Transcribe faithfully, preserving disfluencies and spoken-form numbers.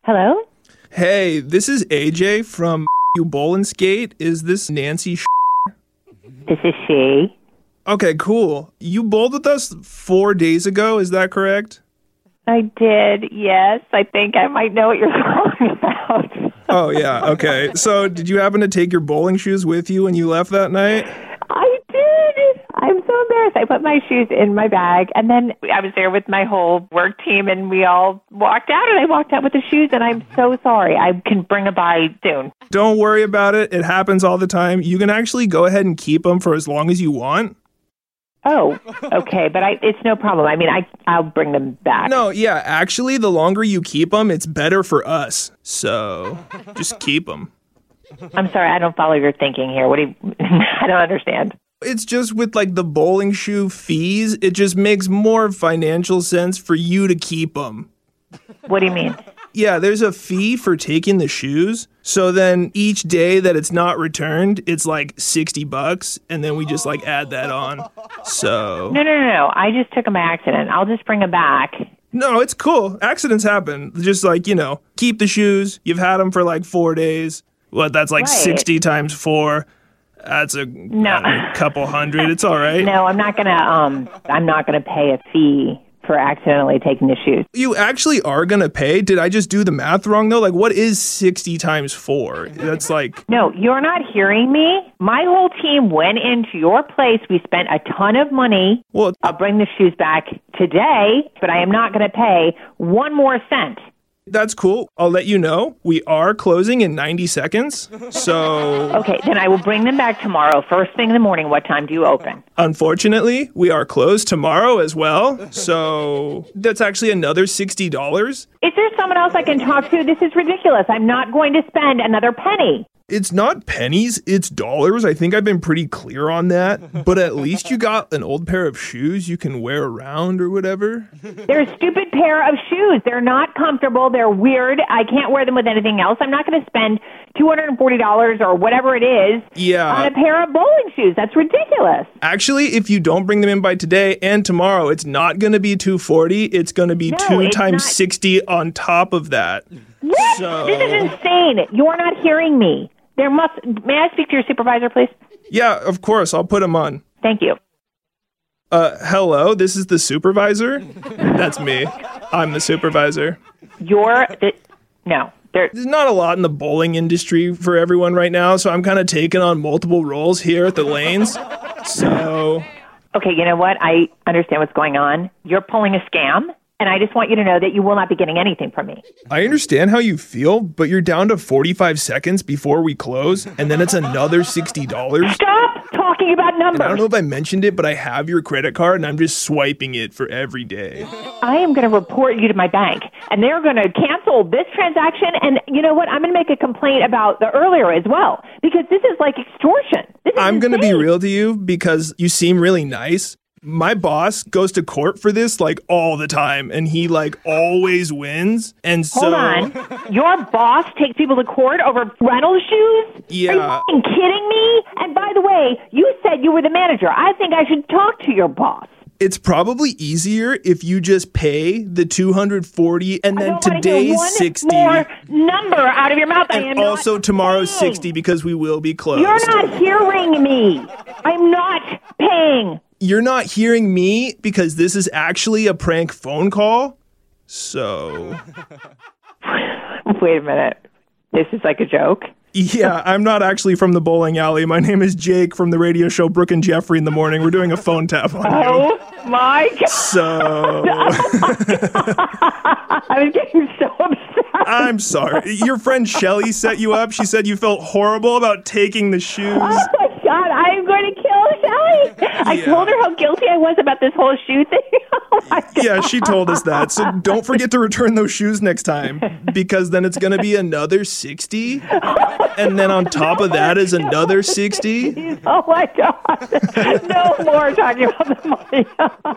Hello? Hey, this is A J from You Bowl and Skate. Is this Nancy? This is she. Okay, cool. You bowled with us four days ago, is that correct? I did, yes. I think I might know what you're talking about. Oh, yeah, okay. So, did you happen to take your bowling shoes with you when you left that night? I did. I'm so embarrassed. I put my shoes in my bag, and then I was there with my whole work team, and we all walked out, and I walked out with the shoes, and I'm so sorry. I can bring a by soon. Don't worry about it. It happens all the time. You can actually go ahead and keep them for as long as you want. Oh, okay, but I, it's no problem. I mean, I, I'll bring them back. No, yeah, actually, the longer you keep them, it's better for us. So, just keep them. I'm sorry, I don't follow your thinking here. What do you, I don't understand. It's just with, like, the bowling shoe fees, it just makes more financial sense for you to keep them. What do you mean? Yeah, there's a fee for taking the shoes. So then each day that it's not returned, it's like sixty bucks. And then we just like add that on. So. No, no, no, no. I just took them by accident. I'll just bring them back. No, it's cool. Accidents happen. Just like, you know, keep the shoes. You've had them for like four days. What, that's like Right. sixty times four. That's a No. I don't know, couple hundred. It's all right. No, I'm not gonna. Um, I'm not gonna pay a fee for accidentally taking the shoes. You actually are going to pay? Did I just do the math wrong, though? Like, what is sixty times four? That's like... No, you're not hearing me. My whole team went into your place. We spent a ton of money. Well, I'll bring the shoes back today, but I am not going to pay one more cent. that's cool. I'll let you know. We are closing in ninety seconds. So... Okay, then I will bring them back tomorrow. First thing in the morning, what time do you open? Unfortunately, we are closed tomorrow as well. So that's actually another sixty dollars. Is there someone else I can talk to? This is ridiculous. I'm not going to spend another penny. It's not pennies, it's dollars. I think I've been pretty clear on that. But at least you got an old pair of shoes you can wear around or whatever. They're a stupid pair of shoes. They're not comfortable. They're weird. I can't wear them with anything else. I'm not going to spend two hundred forty dollars or whatever it is Yeah. on a pair of bowling shoes. That's ridiculous. Actually, if you don't bring them in by today and tomorrow, it's not going to be two hundred forty dollars. It's going to be No, two it's times not. sixty on top of that. What? So- This is insane. You're not hearing me. There must. May I speak to your supervisor, please? Yeah, of course. I'll put them on. Thank you. Uh, hello, this is the supervisor? That's me. I'm the supervisor. You're the, no. There. There's not a lot in the bowling industry for everyone right now, so I'm kind of taking on multiple roles here at the lanes. So, Okay, you know what? I understand what's going on. You're pulling a scam, and I just want you to know that you will not be getting anything from me. I understand how you feel, but you're down to forty-five seconds before we close, and then it's another sixty dollars. Stop talking about numbers. And I don't know if I mentioned it, but I have your credit card, and I'm just swiping it for every day. I am going to report you to my bank, and they're going to cancel this transaction. And you know what? I'm going to make a complaint about the earlier as well, because this is like extortion. This is I'm going to be insane. real to you because you seem really nice. My boss goes to court for this like all the time, and he like always wins. And so, Hold on. Your boss takes people to court over rental shoes? Yeah. Are you fucking kidding me? And by the way, you said you were the manager. I think I should talk to your boss. it's probably easier if you just pay the two hundred forty and I then don't wanna hear today's one sixty. more number out of your mouth. I am And not also tomorrow's paying. sixty because we will be closed. You're not hearing me. I'm not paying. You're not hearing me because this is actually a prank phone call. So, Wait a minute. This is like a joke? yeah, I'm not actually from the bowling alley. My name is Jake from the radio show Brooke and Jeffrey in the Morning. We're doing a phone tap on you. Oh my God. So, I was getting so upset. I'm sorry. Your friend Shelly set you up. She said you felt horrible about taking the shoes. Oh my God, I'm going to kill Shelly. I Yeah. told her how guilty I was about this whole shoe thing. Oh my God. Yeah, she told us that. So don't forget to return those shoes next time because then it's going to be another sixty. And then on top of that is another sixty. Oh my God. No more talking about the money.